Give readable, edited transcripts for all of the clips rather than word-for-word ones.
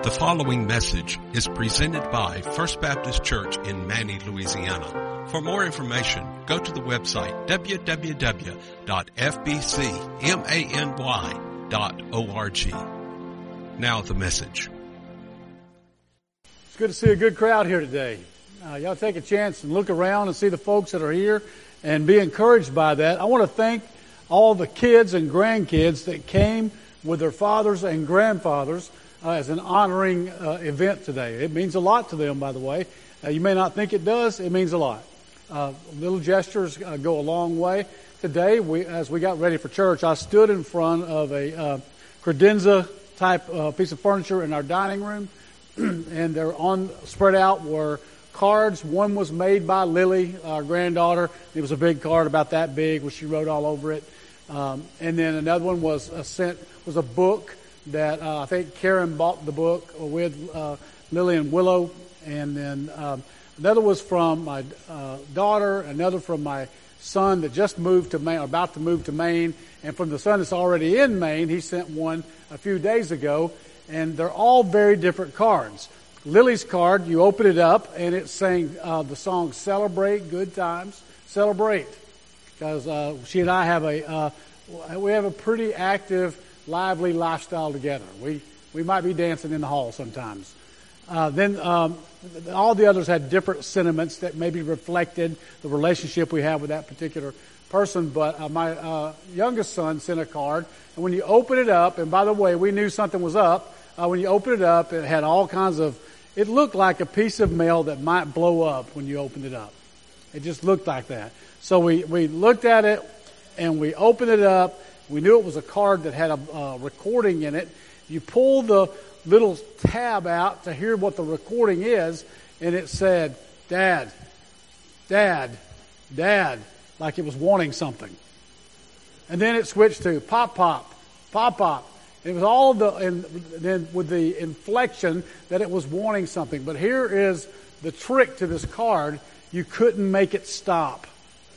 The following message is presented by First Baptist Church in Many, Louisiana. For more information, go to the website www.fbcmany.org. Now the message. It's good to see a good crowd here today. Y'all take a chance and look around and see the folks that are here and be encouraged by that. I want to thank all the kids and grandkids that came with their fathers and grandfathers as an honoring event today. It means a lot to them, by the way. You may not think it does. It means a lot. Little gestures go a long way. Today, as we got ready for church, I stood in front of a credenza type piece of furniture in our dining room, and they're spread out were cards. One was made by Lily, our granddaughter. It was a big card about that big, where she wrote all over it. And then another one was a book that I think Karen bought the book with Lily and Willow, and then another was from my daughter, another from my son that just moved to Maine, or about to move to Maine, and from the son that's already in Maine, he sent one a few days ago, and they're all very different cards. Lily's card, you open it up, and it's saying the song "Celebrate Good Times," celebrate, because she and I have a pretty active, lively lifestyle together. We might be dancing in the hall sometimes. Then all the others had different sentiments that maybe reflected the relationship we have with that particular person. But my youngest son sent a card, and when you open it up, and by the way, we knew something was up. When you open it up, it had all kinds of. It looked like a piece of mail that might blow up when you opened it up. It just looked like that. So we looked at it, and we opened it up. We knew it was a card that had a recording in it. You pull the little tab out to hear what the recording is, and it said, "Dad, Dad, Dad," like it was wanting something. And then it switched to "Pop, Pop, Pop, Pop." It was all and then with the inflection that it was wanting something. But here is the trick to this card. You couldn't make it stop.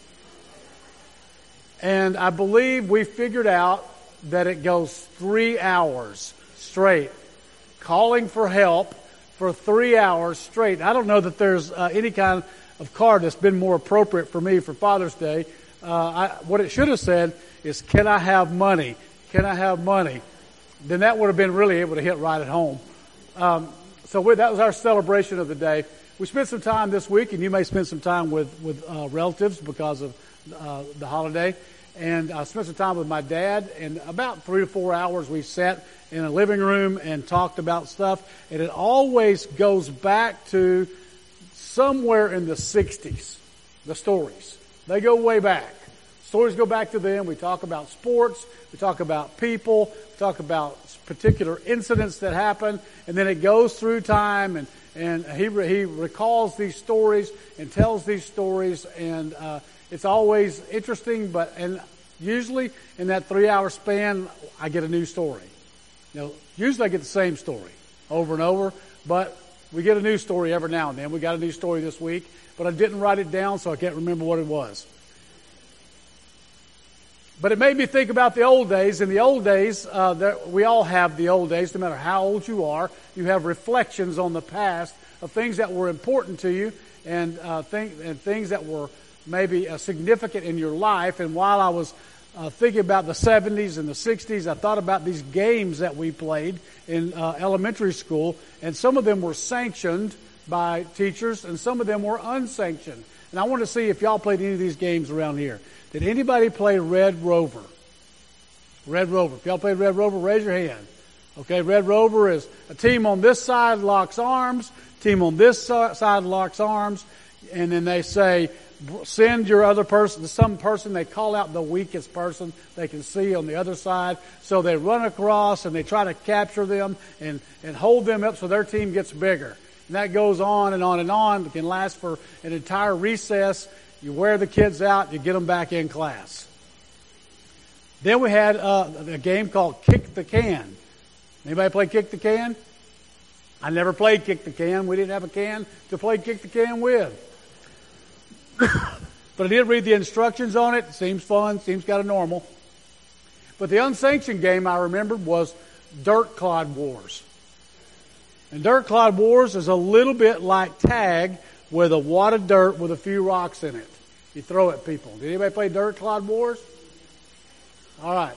And I believe we figured out that it goes 3 hours straight, calling for help for 3 hours straight. I don't know that there's any kind of card that's been more appropriate for me for Father's Day. What it should have said is, "Can I have money? Can I have money?" Then that would have been really able to hit right at home. So that was our celebration of the day. We spent some time this week, and you may spend some time with relatives because of the holiday. And I spent some time with my dad, and about 3 to 4 hours we sat in a living room and talked about stuff. And it always goes back to somewhere in the 60s, the stories. They go way back. Stories go back to them. We talk about sports. We talk about people. We talk about particular incidents that happen. And then it goes through time, and he recalls these stories and tells these stories, and it's always interesting, and usually in that 3 hour span, I get a new story. Usually I get the same story over and over, but we get a new story every now and then. We got a new story this week, but I didn't write it down, so I can't remember what it was. But it made me think about the old days. In the old days, we all have the old days, no matter how old you are. You have reflections on the past of things that were important to you and things that were maybe significant in your life. And while I was thinking about the 70s and the 60s, I thought about these games that we played in elementary school, and some of them were sanctioned by teachers, and some of them were unsanctioned. And I want to see if y'all played any of these games around here. Did anybody play Red Rover? Red Rover. If y'all played Red Rover, raise your hand. Okay, Red Rover is a team on this side locks arms, team on this side locks arms, and then they say, send your other person to some person. They call out the weakest person they can see on the other side. So they run across and they try to capture them and hold them up so their team gets bigger. And that goes on and on and on. It can last for an entire recess. You wear the kids out, you get them back in class. Then we had a game called Kick the Can. Anybody play Kick the Can? I never played Kick the Can. We didn't have a can to play Kick the Can with. But I did read the instructions on it. It seems fun, seems kind of normal. But the unsanctioned game I remembered was Dirt Clod Wars. And Dirt Clod Wars is a little bit like tag with a wad of dirt with a few rocks in it. You throw at people. Did anybody play Dirt Clod Wars? All right.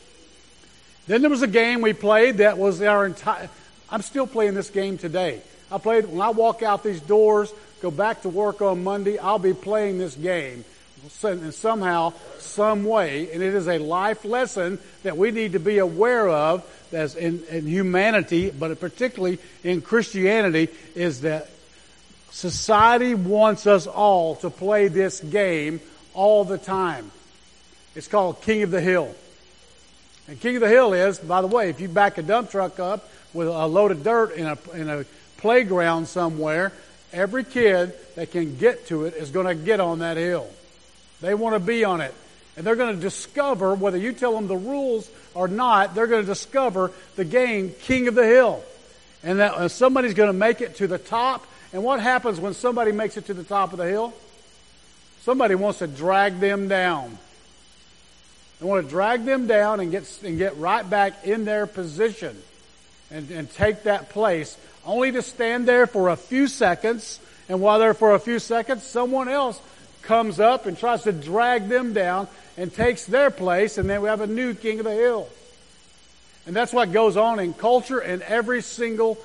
Then there was a game we played that was our entire... I'm still playing this game today. I played when I walk out these doors, go back to work on Monday, I'll be playing this game in somehow, some way, and it is a life lesson that we need to be aware of as in humanity, but particularly in Christianity, is that society wants us all to play this game all the time. It's called King of the Hill. And King of the Hill is, by the way, if you back a dump truck up with a load of dirt in a playground somewhere, every kid that can get to it is going to get on that hill. They want to be on it. And they're going to discover, whether you tell them the rules or not, they're going to discover the game King of the Hill. And that somebody's going to make it to the top. And what happens when somebody makes it to the top of the hill? Somebody wants to drag them down. They want to drag them down and get right back in their position and take that place, only to stand there for a few seconds. And while they're for a few seconds, someone else comes up and tries to drag them down and takes their place, and then we have a new king of the hill. And that's what goes on in culture in every single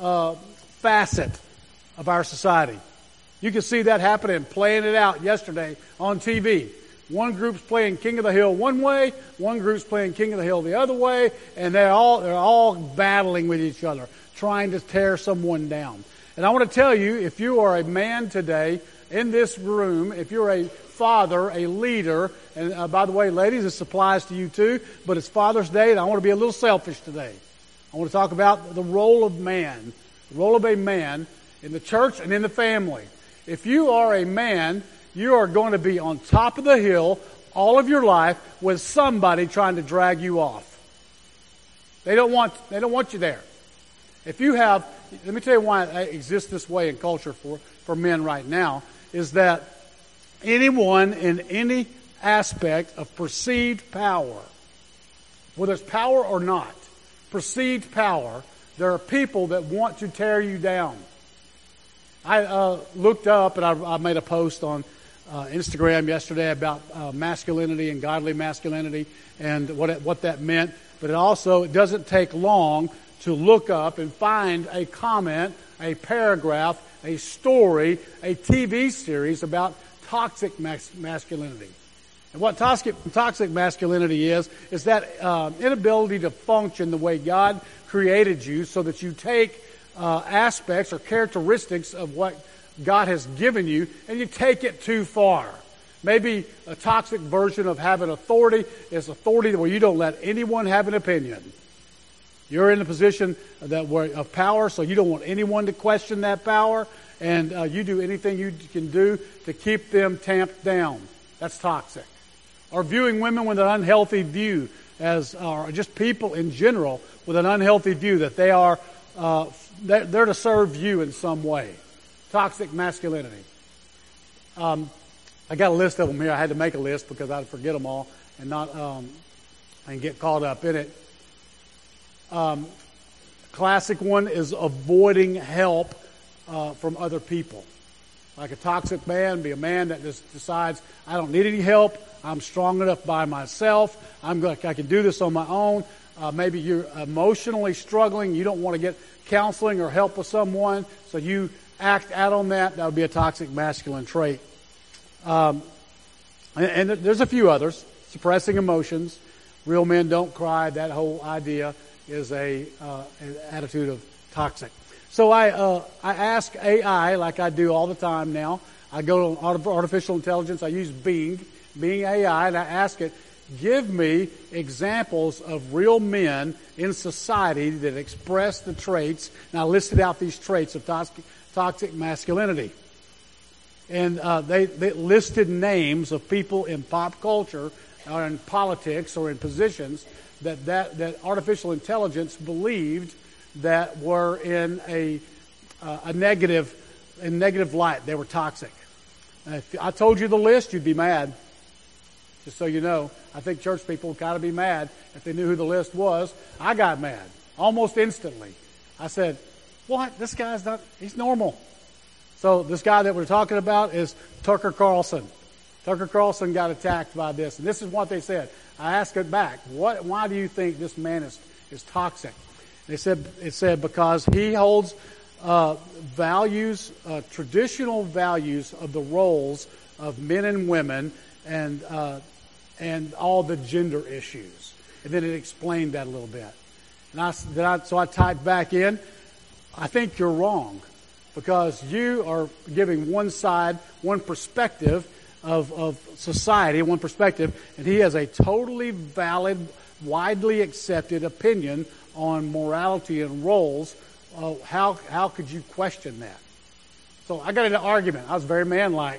facet of our society. You can see that happening, playing it out yesterday on TV. One group's playing King of the Hill one way, one group's playing King of the Hill the other way, and they're all battling with each other, trying to tear someone down. And I want to tell you, if you are a man today in this room, if you're a father, a leader, and by the way, ladies, this applies to you too, but it's Father's Day, and I want to be a little selfish today. I want to talk about the role of man, the role of a man in the church and in the family. If you are a man, you are going to be on top of the hill all of your life with somebody trying to drag you off. They don't want you there. If you have, let me tell you why it exists this way in culture for men right now, is that anyone in any aspect of perceived power, whether it's power or not, perceived power, there are people that want to tear you down. I looked up and I made a post on Instagram yesterday about masculinity and godly masculinity and what that meant. But it doesn't take long to look up and find a comment, a paragraph, a story, a TV series about toxic masculinity. And what toxic masculinity is that inability to function the way God created you, so that you take aspects or characteristics of what God has given you and you take it too far. Maybe a toxic version of having authority is authority where you don't let anyone have an opinion. You're in a position of power, so you don't want anyone to question that power, and you do anything you can do to keep them tamped down. That's toxic. Or viewing women with an unhealthy view, or just people in general with an unhealthy view that they are they're to serve you in some way. Toxic masculinity. I got a list of them here. I had to make a list because I'd forget them all and not and get caught up in it. Classic one is avoiding help from other people. Like a toxic man, be a man that just decides, I don't need any help. I'm strong enough by myself. I can do this on my own. Maybe you're emotionally struggling. You don't want to get counseling or help with someone, so you act out on that. That would be a toxic masculine trait. And there's a few others. Suppressing emotions. Real men don't cry. That whole idea is an attitude of toxic. So I ask AI, like I do all the time now. I go to artificial intelligence. I use Bing AI, and I ask it, give me examples of real men in society that express the traits. And I listed out these traits of toxic masculinity. And they listed names of people in pop culture or in politics or in positions that artificial intelligence believed that were in a negative light. They were toxic. If I told you the list, you'd be mad. Just so you know, I think church people would kind of be mad if they knew who the list was. I got mad almost instantly. I said, What? This guy's not, he's normal. So this guy that we're talking about is Tucker Carlson. Tucker Carlson got attacked by this. And this is what they said. I asked it back. Why do you think this man is toxic? It said because he holds values, traditional values of the roles of men and women and all the gender issues. And then it explained that a little bit. And so I typed back in, I think you're wrong because you are giving one side, one perspective of society, one perspective, and he has a totally valid, widely accepted opinion on morality and roles. How could you question that? So I got into an argument. I was very manlike.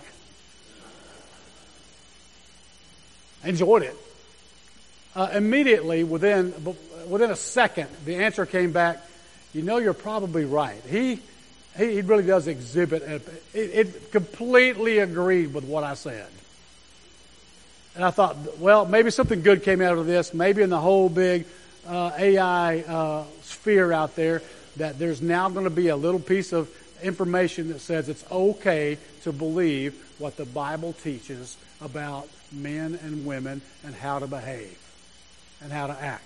I enjoyed it. Immediately, within a second, the answer came back, you know, you're probably right. He really does exhibit, it completely agreed with what I said. And I thought, well, maybe something good came out of this. Maybe in the whole big AI sphere out there, that there's now going to be a little piece of information that says it's okay to believe what the Bible teaches about men and women and how to behave and how to act.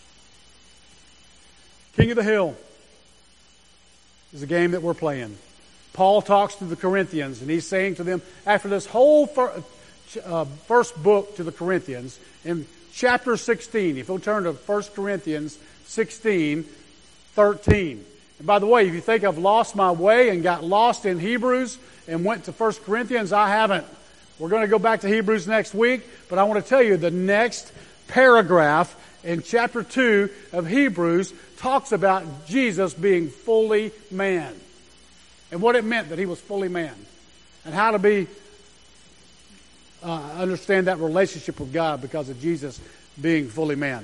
King of the Hill is a game that we're playing. Paul talks to the Corinthians, and he's saying to them, after this whole first book to the Corinthians, in chapter 16, if you'll turn to 1 Corinthians 16, 13. And by the way, if you think I've lost my way and got lost in Hebrews and went to 1 Corinthians, I haven't. We're going to go back to Hebrews next week, but I want to tell you the next paragraph in chapter 2 of Hebrews talks about Jesus being fully man and what it meant that he was fully man and how to understand that relationship with God because of Jesus being fully man.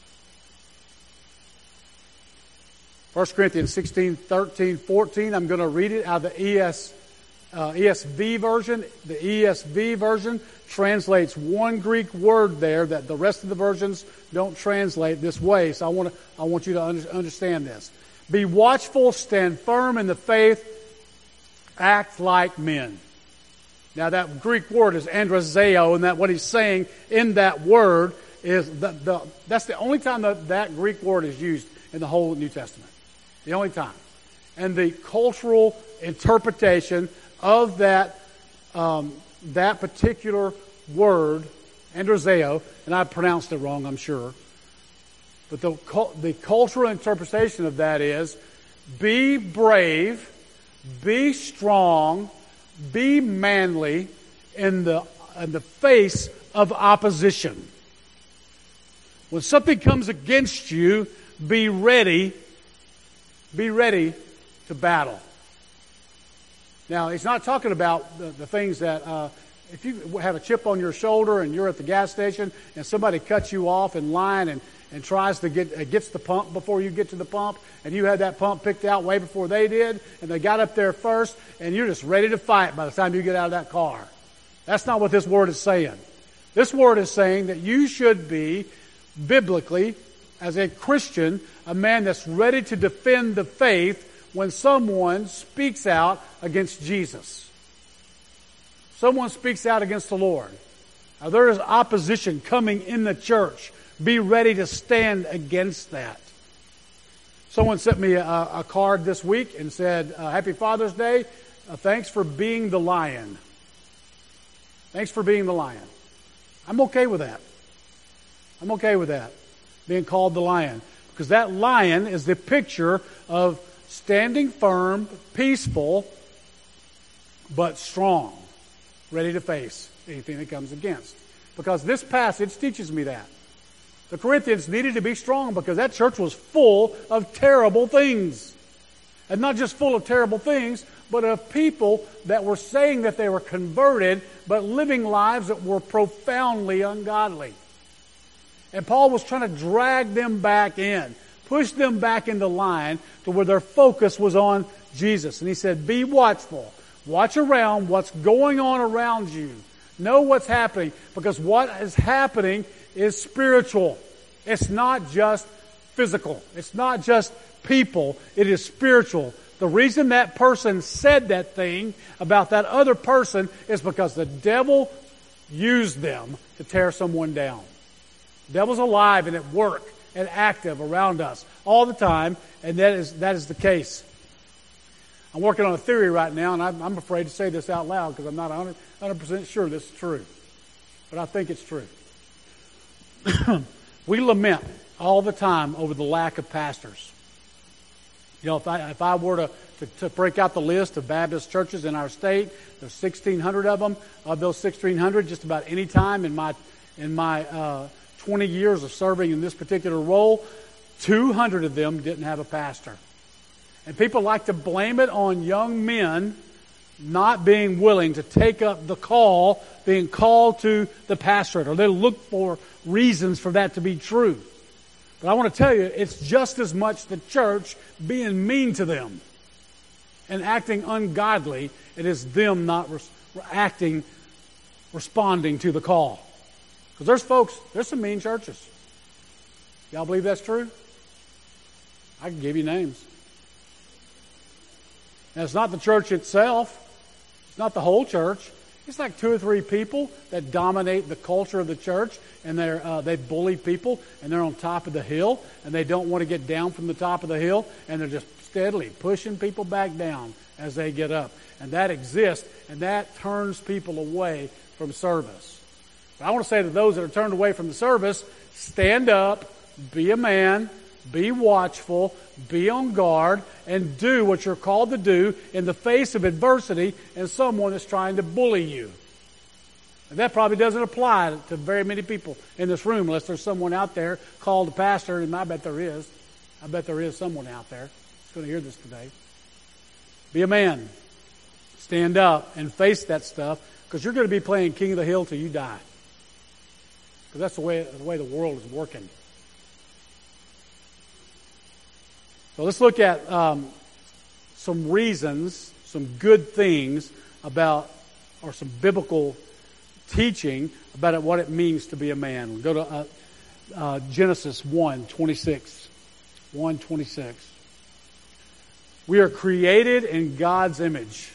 1 Corinthians 16, 13, 14. I'm going to read it out of the ESV version. The ESV version translates one Greek word there that the rest of the versions don't translate this way. So I want you to understand this. Be watchful, stand firm in the faith, act like men. Now that Greek word is androzeo, and that what he's saying in that word is that's the only time that Greek word is used in the whole New Testament. The only time. And the cultural interpretation of that particular word, androzeo, and I pronounced it wrong, I'm sure. But the cultural interpretation of that is, be brave, be strong, be manly in the face of opposition. When something comes against you, be ready to battle. Now, he's not talking about the things that, if you have a chip on your shoulder and you're at the gas station and somebody cuts you off in line and tries to gets the pump before you get to the pump, and you had that pump picked out way before they did, and they got up there first, and you're just ready to fight by the time you get out of that car. That's not what this word is saying. This word is saying that you should be, biblically, as a Christian, a man that's ready to defend the faith when someone speaks out against Jesus. Someone speaks out against the Lord. Now, there is opposition coming in the church. Be ready to stand against that. Someone sent me a card this week and said, Happy Father's Day. Thanks for being the lion. Thanks for being the lion. I'm okay with that. I'm okay with that. Being called the lion. Because that lion is the picture of standing firm, peaceful, but strong, ready to face anything that comes against. Because this passage teaches me that. The Corinthians needed to be strong because that church was full of terrible things. And not just full of terrible things, but of people that were saying that they were converted, but living lives that were profoundly ungodly. And Paul was trying to drag them back in, push them back into line to where their focus was on Jesus. And he said, be watchful. Watch around what's going on around you. Know what's happening, because what is happening is spiritual. It's not just physical. It's not just people. It is spiritual. The reason that person said that thing about that other person is because the devil used them to tear someone down. The devil's alive and at work and active around us all the time, and that is the case. I'm working on a theory right now, and I'm afraid to say this out loud because I'm not 100% sure this is true. But I think it's true. We lament all the time over the lack of pastors. You know, if I were to break out the list of Baptist churches in our state, there's 1,600 of them. Of those 1,600, just about any time in my 20 years of serving in this particular role, 200 of them didn't have a pastor. And people like to blame it on young men not being willing to take up the call, being called to the pastorate, or they look for reasons for that to be true. But I want to tell you, it's just as much the church being mean to them and acting ungodly. It is them not responding to the call. Because there's some mean churches. Y'all believe that's true? I can give you names. And it's not the church itself. It's not the whole church. It's like 2 or 3 people that dominate the culture of the church, and they bully people, and they're on top of the hill, and they don't want to get down from the top of the hill, and they're just steadily pushing people back down as they get up. And that exists, and that turns people away from service. But I want to say to those that are turned away from the service, stand up, be a man, be watchful, be on guard, and do what you're called to do in the face of adversity and someone that's trying to bully you. And that probably doesn't apply to very many people in this room unless there's someone out there called a pastor, and I bet there is. I bet there is someone out there that's going to hear this today. Be a man. Stand up and face that stuff, because you're going to be playing King of the Hill till you die. Because that's the way the world is working. So let's look at some reasons, some good things about, or some biblical teaching about what it means to be a man. We'll go to Genesis 1:26. 1:26. We are created in God's image.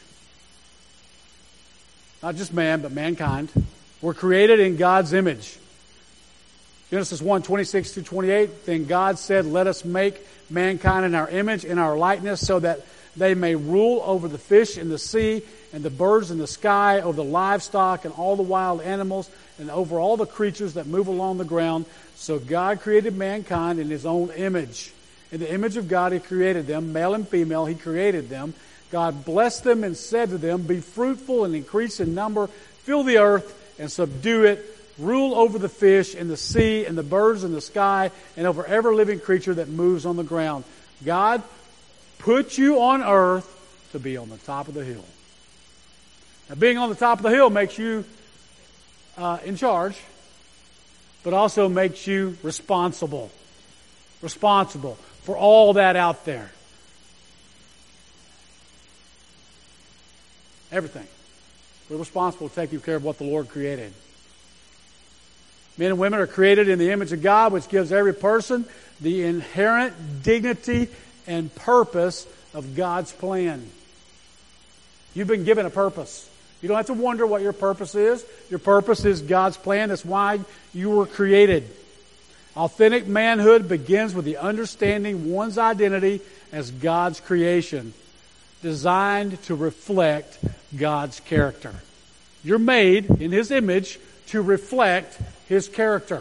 Not just man, but mankind. We're created in God's image. Genesis 1:26-28. Then God said, "Let us make mankind in our image, in our likeness, so that they may rule over the fish in the sea and the birds in the sky, over the livestock and all the wild animals, and over all the creatures that move along the ground." So God created mankind in His own image. In the image of God He created them, male and female He created them. God blessed them and said to them, "Be fruitful and increase in number, fill the earth and subdue it. Rule over the fish in the sea and the birds in the sky and over every living creature that moves on the ground." God put you on earth to be on the top of the hill. Now, being on the top of the hill makes you in charge, but also makes you responsible. Responsible for all that out there. Everything. We're responsible to take care of what the Lord created. Men and women are created in the image of God, which gives every person the inherent dignity and purpose of God's plan. You've been given a purpose. You don't have to wonder what your purpose is. Your purpose is God's plan. That's why you were created. Authentic manhood begins with the understanding one's identity as God's creation, designed to reflect God's character. You're made in His image to reflect His character.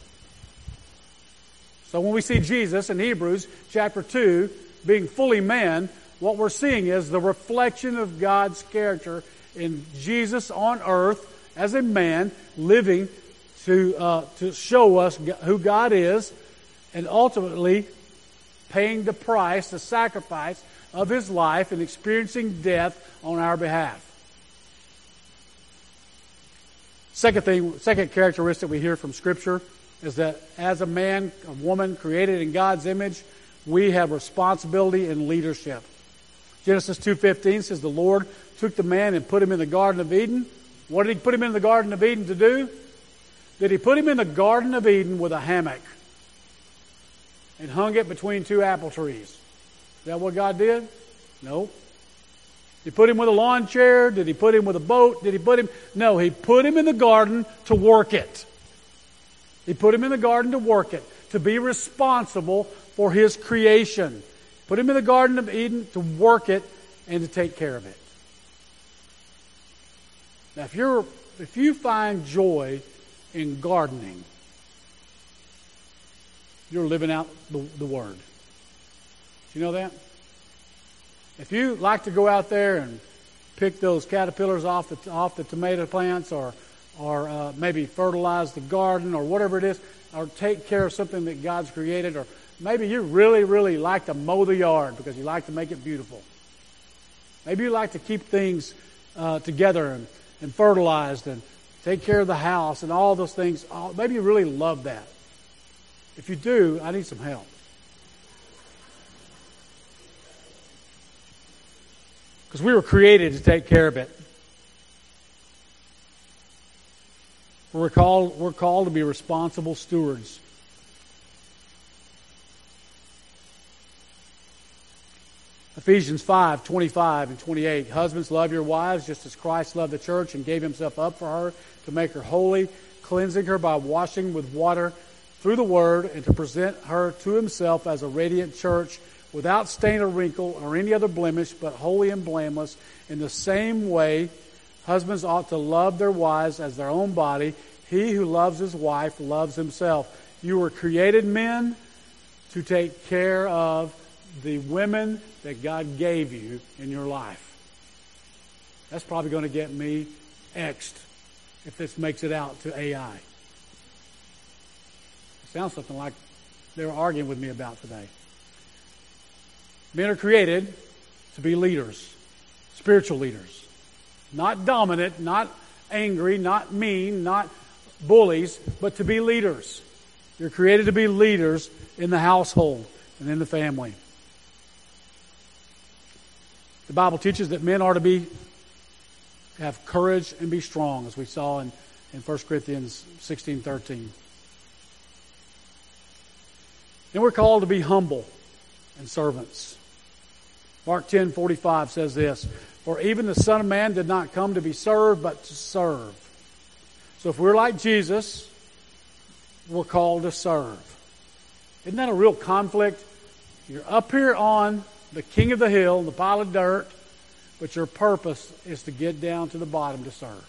So when we see Jesus in Hebrews chapter 2 being fully man, what we're seeing is the reflection of God's character in Jesus on earth as a man living to show us who God is, and ultimately paying the price, the sacrifice of His life and experiencing death on our behalf. Second characteristic we hear from Scripture is that as a man, a woman created in God's image, we have responsibility and leadership. Genesis 2:15 says the Lord took the man and put him in the Garden of Eden. What did He put him in the Garden of Eden to do? Did He put him in the Garden of Eden with a hammock and hung it between 2 apple trees? that what God did? No. Did He put him with a lawn chair? Did He put him with a boat? Did He put him? No, He put him in the garden to work it. He put him in the garden to work it, to be responsible for His creation. Put him in the Garden of Eden to work it and to take care of it. Now, if you find joy in gardening, you're living out the Word. Do you know that? If you like to go out there and pick those caterpillars off the tomato plants, or maybe fertilize the garden, or whatever it is, or take care of something that God's created, or maybe you really, really like to mow the yard because you like to make it beautiful. Maybe you like to keep things together and fertilized and take care of the house and all those things. Maybe you really love that. If you do, I need some help. Because we were created to take care of it. We're called to be responsible stewards. Ephesians 5:25 and 28. Husbands, love your wives just as Christ loved the church and gave Himself up for her to make her holy, cleansing her by washing with water through the Word, and to present her to Himself as a radiant church without stain or wrinkle or any other blemish, but holy and blameless. In the same way, husbands ought to love their wives as their own body. He who loves his wife loves himself. You were created, men, to take care of the women that God gave you in your life. That's probably going to get me X'd if this makes it out to AI. It sounds something like they were arguing with me about today. Men are created to be leaders, spiritual leaders. Not dominant, not angry, not mean, not bullies, but to be leaders. You're created to be leaders in the household and in the family. The Bible teaches that men are to have courage and be strong, as we saw in 1 Corinthians 16:13. And we're called to be humble and servants. Mark 10:45 says this, "For even the Son of Man did not come to be served, but to serve." So if we're like Jesus, we're called to serve. Isn't that a real conflict? You're up here on the king of the hill, the pile of dirt, but your purpose is to get down to the bottom to serve.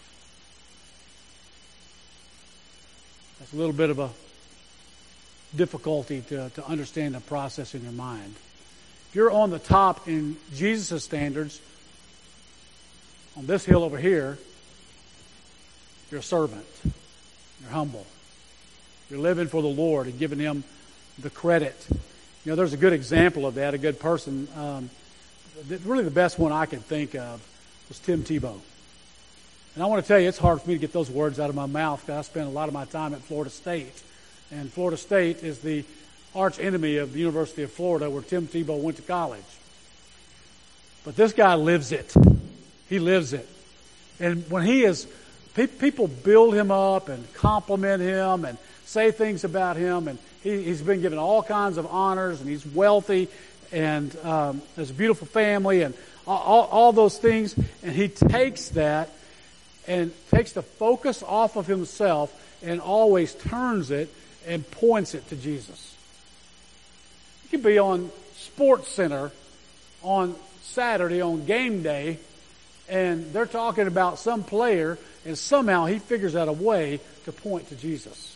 That's a little bit of a difficulty to understand the process in your mind. If you're on the top in Jesus' standards, on this hill over here, you're a servant. You're humble. You're living for the Lord and giving Him the credit. You know, there's a good example of that, a good person. Really the best one I could think of was Tim Tebow. And I want to tell you, it's hard for me to get those words out of my mouth because I spent a lot of my time at Florida State. And Florida State is the arch enemy of the University of Florida, where Tim Tebow went to college. But this guy lives it. He lives it. And when people build him up and compliment him and say things about him, and he's been given all kinds of honors, and he's wealthy, and has a beautiful family, and all those things. And he takes that and takes the focus off of himself and always turns it and points it to Jesus. You could be on Sports Center on Saturday on game day, and they're talking about some player, and somehow he figures out a way to point to Jesus.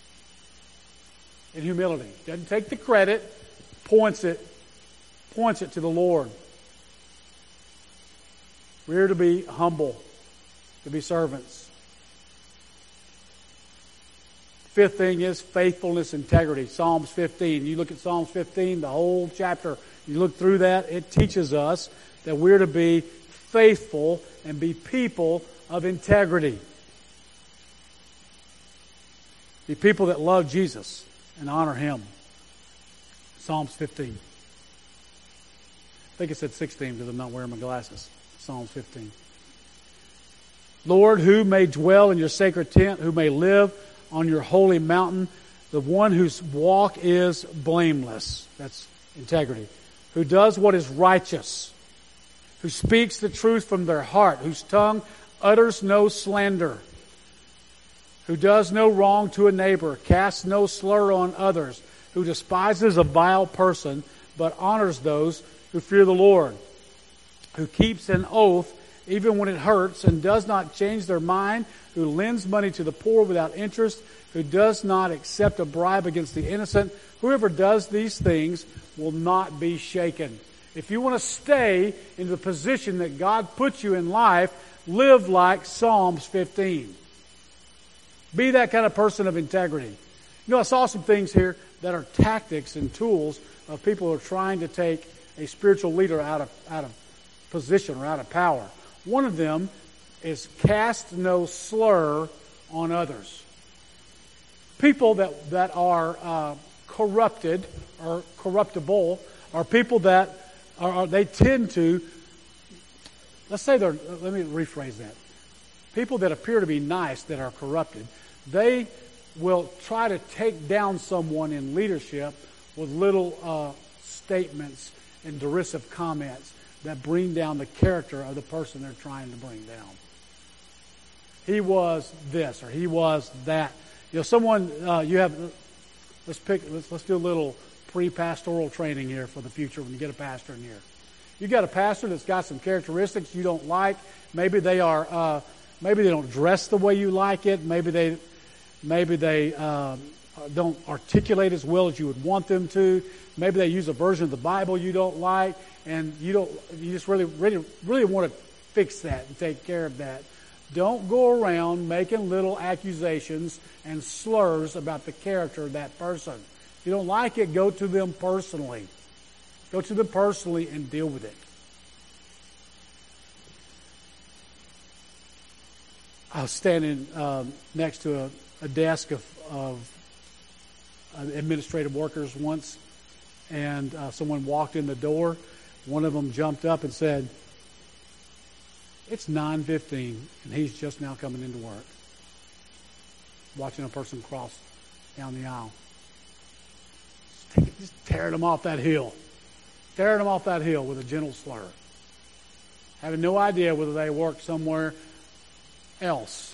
In humility. Doesn't take the credit, points it to the Lord. We're to be humble, to be servants. Fifth thing is faithfulness, integrity. Psalms 15. You look at Psalms 15, the whole chapter, you look through that, it teaches us that we're to be faithful and be people of integrity. Be people that love Jesus and honor Him. Psalms 15. I think it said 16 because I'm not wearing my glasses. Psalms 15. Lord, who may dwell in your sacred tent, who may live on your holy mountain, the one whose walk is blameless. That's integrity. who does what is righteous, who speaks the truth from their heart, whose tongue utters no slander, who does no wrong to a neighbor, casts no slur on others, who despises a vile person, but honors those who fear the Lord, who keeps an oath even when it hurts and does not change their mind, who lends money to the poor without interest, who does not accept a bribe against the innocent. Whoever does these things will not be shaken. If you want to stay in the position that God puts you in life, live like Psalms 15. Be that kind of person of integrity. You know, I saw some things here that are tactics and tools of people who are trying to take a spiritual leader out of position or out of power. One of them is cast no slur on others. People that are corrupted or corruptible are people that they tend to, let me rephrase that. People that appear to be nice that are corrupted, they will try to take down someone in leadership with little statements and derisive comments that bring down the character of the person they're trying to bring down. He was this or he was that. You know, someone let's do a little pre-pastoral training here for the future when you get a pastor in here. You got a pastor that's got some characteristics you don't like. Maybe they don't dress the way you like it. Maybe they don't articulate as well as you would want them to. Maybe they use a version of the Bible you don't like, and you just really want to fix that and take care of that. Don't go around making little accusations and slurs about the character of that person. If you don't like it, go to them personally. Go to them personally and deal with it. I was standing next to a desk of administrative workers once, and someone walked in the door. One of them jumped up and said, "It's 9:15, and he's just now coming into work." Watching a person cross down the aisle. Just tearing them off that hill. Tearing them off that hill with a gentle slur. Having no idea whether they worked somewhere else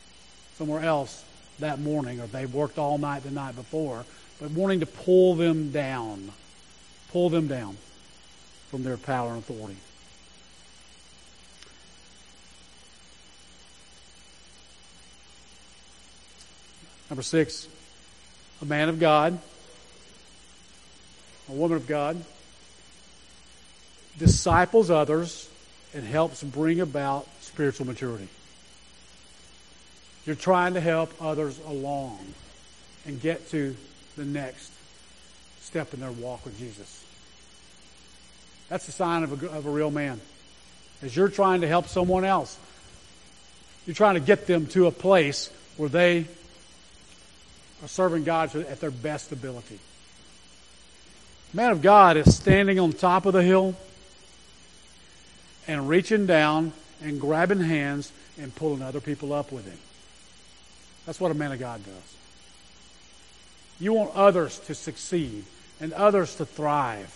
that morning, or they worked all night the night before, but wanting to pull them down from their power and authority. Number 6, a man of God, a woman of God, disciples others and helps bring about spiritual maturity. You're trying to help others along and get to the next step in their walk with Jesus. That's the sign of a real man. As you're trying to help someone else, you're trying to get them to a place where they are serving God at their best ability. The man of God is standing on top of the hill and reaching down and grabbing hands and pulling other people up with him. That's what a man of God does. You want others to succeed and others to thrive.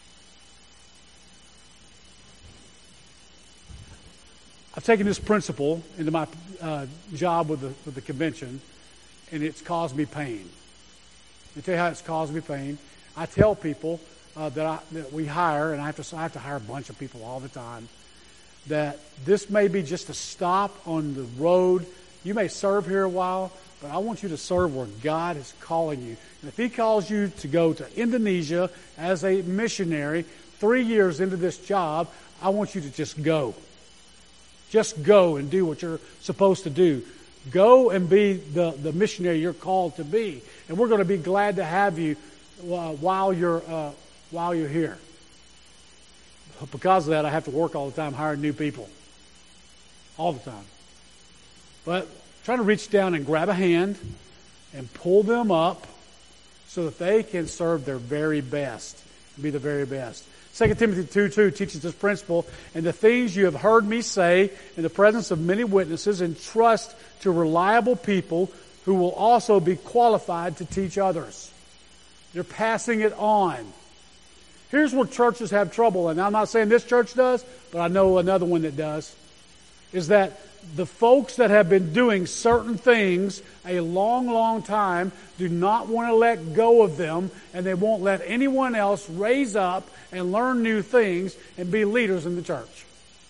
I've taken this principle into my job with the convention, and it's caused me pain. Let me tell you how it's caused me pain. I tell people that we hire, and I have to hire a bunch of people all the time, that this may be just a stop on the road. You may serve here a while, but I want you to serve where God is calling you. And if He calls you to go to Indonesia as a missionary 3 years into this job, I want you to just go. Just go and do what you're supposed to do. Go and be the missionary you're called to be. And we're going to be glad to have you while you're here. But because of that, I have to work all the time hiring new people. All the time. But trying to reach down and grab a hand and pull them up so that they can serve their very best, be the very best. 2 Timothy 2:2 teaches this principle, and the things you have heard me say in the presence of many witnesses, entrust to reliable people who will also be qualified to teach others. You're passing it on. Here's where churches have trouble, and I'm not saying this church does, but I know another one that does, is that the folks that have been doing certain things a long, long time do not want to let go of them, and they won't let anyone else raise up and learn new things and be leaders in the church.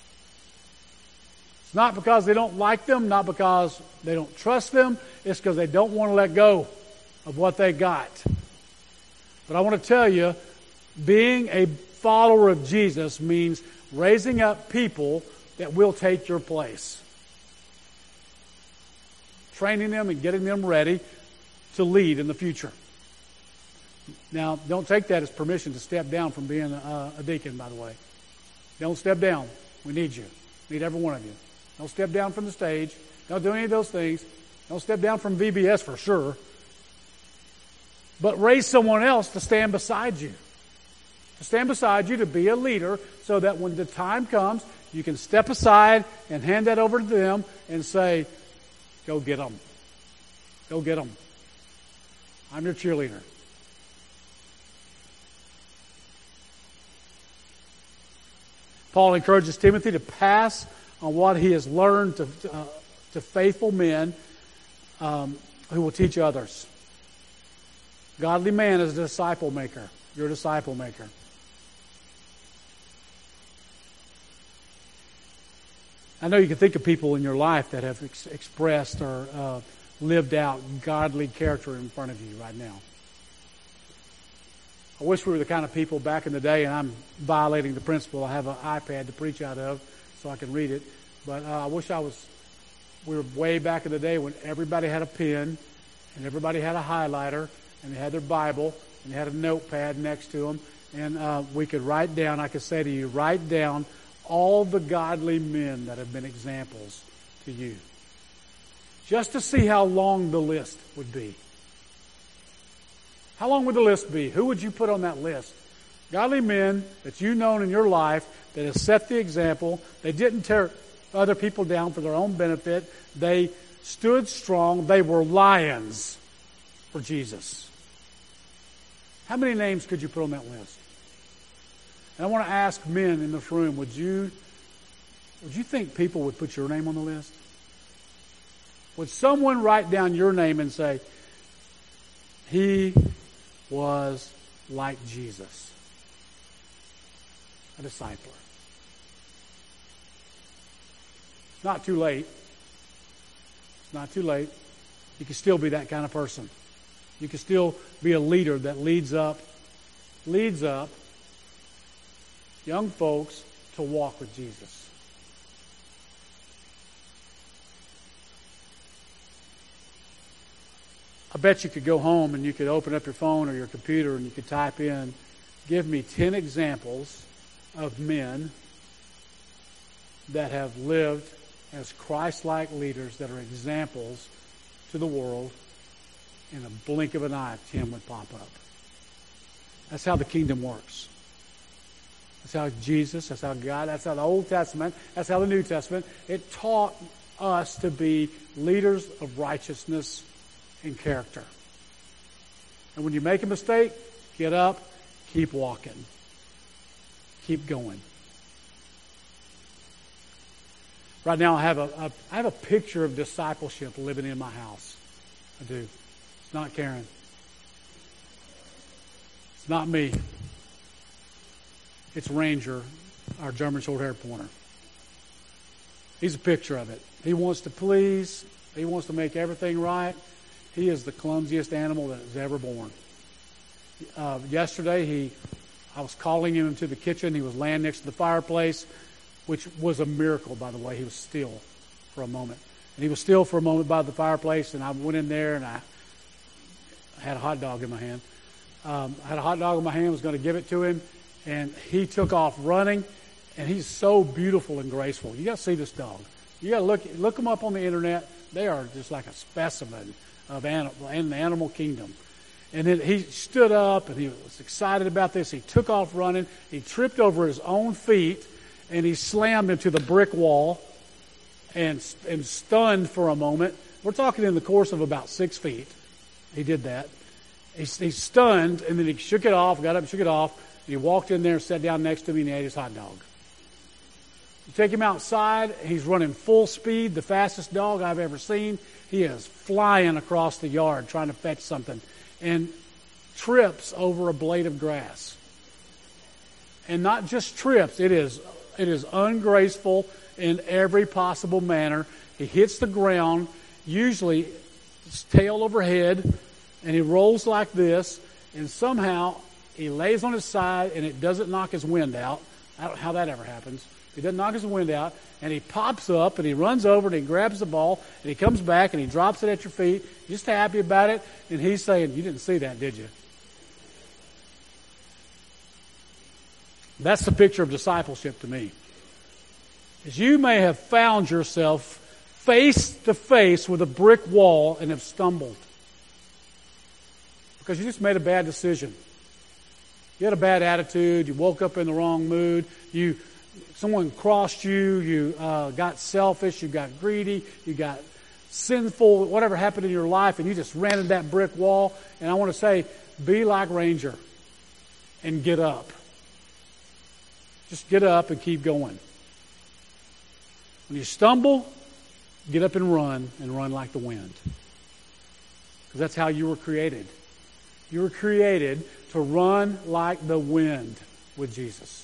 It's not because they don't like them, not because they don't trust them. It's because they don't want to let go of what they got. But I want to tell you, being a follower of Jesus means raising up people that will take your place. Training them and getting them ready to lead in the future. Now, don't take that as permission to step down from being a deacon, by the way. Don't step down. We need you. We need every one of you. Don't step down from the stage. Don't do any of those things. Don't step down from VBS for sure. But raise someone else to stand beside you. To stand beside you, to be a leader, so that when the time comes, you can step aside and hand that over to them and say, go get them. Go get them. I'm your cheerleader. Paul encourages Timothy to pass on what he has learned to faithful men who will teach others. Godly man is a disciple maker. You're a disciple maker. I know you can think of people in your life that have expressed or lived out godly character in front of you right now. I wish we were the kind of people back in the day, and I'm violating the principle. I have an iPad to preach out of so I can read it. But I wish we were way back in the day when everybody had a pen and everybody had a highlighter and they had their Bible and they had a notepad next to them. And we could write down, I could say to you, write down all the godly men that have been examples to you. Just to see how long the list would be. How long would the list be? Who would you put on that list? Godly men that you've known in your life that have set the example. They didn't tear other people down for their own benefit. They stood strong. They were lions for Jesus. How many names could you put on that list? And I want to ask men in this room, would you think people would put your name on the list? Would someone write down your name and say, he was like Jesus, a discipler? It's not too late. It's not too late. You can still be that kind of person. You can still be a leader that leads up young folks to walk with Jesus. I bet you could go home and you could open up your phone or your computer and you could type in, give me 10 examples of men that have lived as Christ-like leaders that are examples to the world. In a blink of an eye, 10 would pop up. That's how the kingdom works. That's how Jesus, that's how God, that's how the Old Testament, that's how the New Testament, it taught us to be leaders of righteousness and character. And when you make a mistake, get up, keep walking. Keep going. Right now I have a picture of discipleship living in my house. I do. It's not Karen. It's not me. It's Ranger, our German short-haired pointer. He's a picture of it. He wants to please. He wants to make everything right. He is the clumsiest animal that is ever born. Yesterday, I was calling him into the kitchen. He was laying next to the fireplace, which was a miracle, by the way. He was still for a moment. And he was still for a moment by the fireplace, and I went in there, and I had a hot dog in my hand. I had a hot dog in my hand, was going to give it to him, and he took off running, and he's so beautiful and graceful. You got to see this dog. You got to look them up on the internet. They are just like a specimen of animal in the animal kingdom. And then he stood up, and he was excited about this. He took off running. He tripped over his own feet, and he slammed into the brick wall and stunned for a moment. We're talking in the course of about 6 feet. He did that. He stunned, and then he shook it off, got up and shook it off, he walked in there and sat down next to me and he ate his hot dog. You take him outside, he's running full speed, the fastest dog I've ever seen. He is flying across the yard trying to fetch something and trips over a blade of grass. And not just trips, it is ungraceful in every possible manner. He hits the ground, usually it's tail over head, and he rolls like this, and somehow he lays on his side and it doesn't knock his wind out. I don't know how that ever happens. He doesn't knock his wind out, and he pops up and he runs over and he grabs the ball and he comes back and he drops it at your feet, just happy about it, and he's saying, "You didn't see that, did you?" That's the picture of discipleship to me. As you may have found yourself face to face with a brick wall and have stumbled because you just made a bad decision. You had a bad attitude. You woke up in the wrong mood. Someone crossed you. You got selfish. You got greedy. You got sinful. Whatever happened in your life, and you just ran into that brick wall. And I want to say, be like Ranger and get up. Just get up and keep going. When you stumble, get up and run like the wind. Because that's how you were created. You were created to run like the wind with Jesus.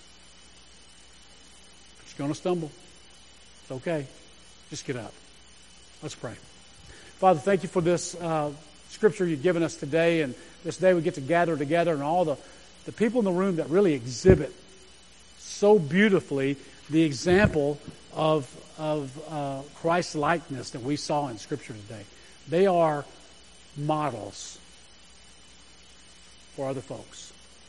But you're going to stumble. It's okay. Just get up. Let's pray. Father, thank you for this scripture you've given us today, and this day we get to gather together, and all the people in the room that really exhibit so beautifully the example of Christ's likeness that we saw in Scripture today. They are models for other folks.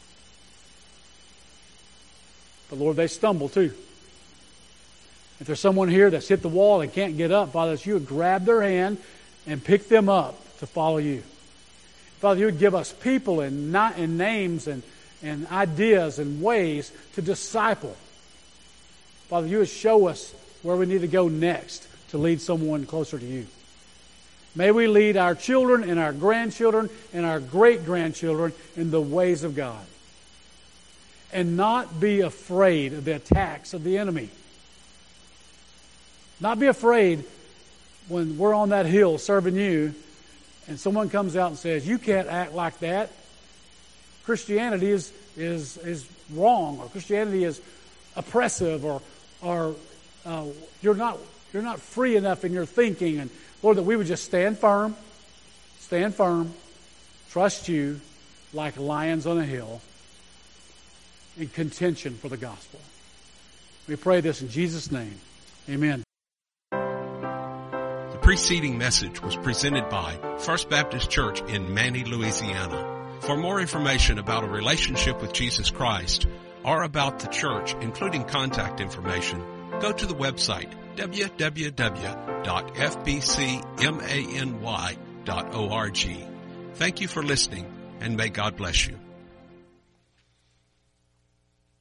But Lord, they stumble too. If there's someone here that's hit the wall and can't get up, Father, that you would grab their hand and pick them up to follow you. Father, you would give us people and names and ideas and ways to disciple. Father, you would show us where we need to go next to lead someone closer to you. May we lead our children and our grandchildren and our great-grandchildren in the ways of God. And not be afraid of the attacks of the enemy. Not be afraid when we're on that hill serving you and someone comes out and says, "You can't act like that. Christianity is wrong, or Christianity is oppressive, or you're not free enough in your thinking." And Lord, that we would just stand firm, trust you like lions on a hill in contention for the gospel. We pray this in Jesus' name. Amen. The preceding message was presented by First Baptist Church in Manny, Louisiana. For more information about a relationship with Jesus Christ or about the church, including contact information, go to the website www.fbcmany.org. Thank you for listening, and may God bless you.